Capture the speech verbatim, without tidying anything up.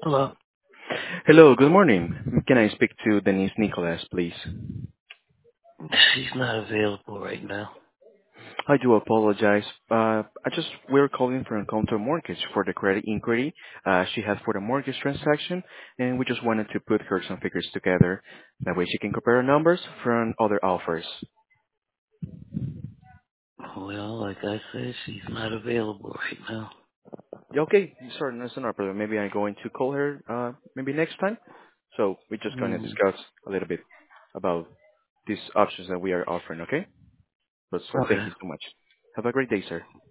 Hello. Hello, good morning. Can I speak to Denise Nicolas, please? She's not available right now. I do apologize. Uh, I just we're calling for Encounter Mortgage for the credit inquiry uh, she had for the mortgage transaction, and we just wanted to put her some figures together. That way she can compare numbers from other offers. Well, like I said, she's not available right now. Yeah, okay, sorry, that's not a problem. Maybe I'm going to call her uh, maybe next time. So we're just going to Mm, discuss a little bit about these options that we are offering, okay? But so thank okay. you so much. Have a great day, sir.